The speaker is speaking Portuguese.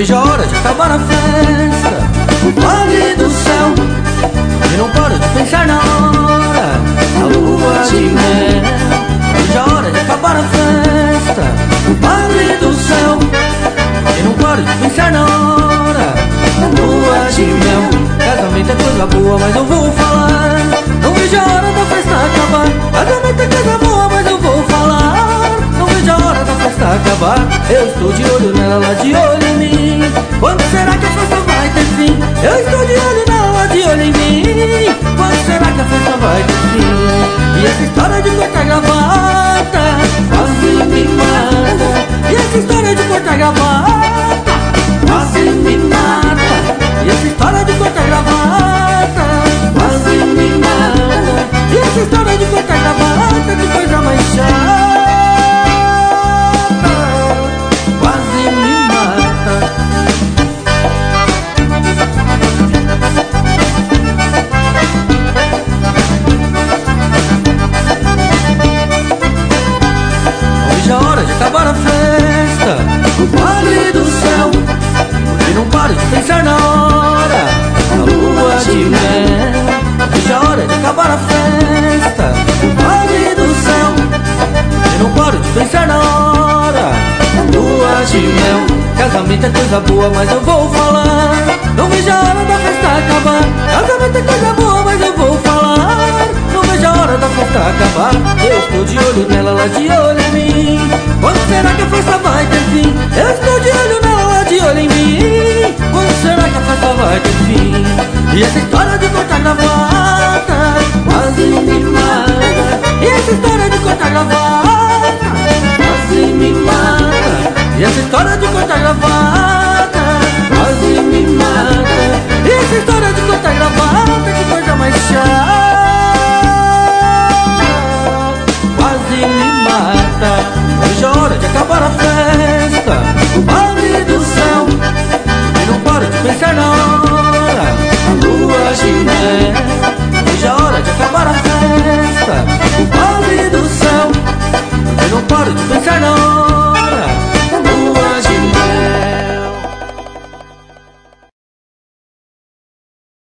vejo a hora de acabar a festa. O padre do céu, e não paro de pensar na hora da lua de mel. Vejo a hora de acabar a festa. O padre do céu, e não paro de pensar na hora da lua de mel. Casamento é coisa boa, mas eu vou falar. Não vejo a hora da festa acabar. Casamento é coisa boa, mas eu vou falar. Não vejo a hora da festa acabar. Eu estou de olho nela, ela de olho em mim. Quando será que a festa vai ter fim? Eu estou de olho nela, ela de olho em mim. Quando será que a festa vai ter fim? E essa história de cortar gravata quase me mata. E essa história de cortar gravata quase me mata. E essa história de cortar gravata quase me mata. E essa história de cortar gravata, que coisa mais chata, quase me mata. Não vejo a hora de acabar a festa. O padre do céu, e não paro de pensar na hora da lua de mel. Não vejo a hora de acabar a festa. O padre do céu, e não paro de pensar na hora da lua de mel. Casamento é coisa boa, mas eu vou falar. Não vejo a hora da festa acabar. Casamento é coisa boa, mas eu vou falar. Não vejo a hora da festa acabar. Eu estou de olho nela, ela de olho em mim. Quando será que a festa vai ter fim? Eu estou de olho nela, ela de olho em mim. Quando será que a festa vai ter fim? E essa história de cortar gravata quase me mata. E essa história de cortar gravata quase me mata. E essa história de cortar gravata quase me mata. E essa história de cortar gravata, que coisa mais chata, quase me mata. Hoje é hora de acabar a festa. O padre do céu, e não paro de pensar na hora da lua de mel. Hoje é hora de acabar a festa. O padre do céu, e não paro de pensar na hora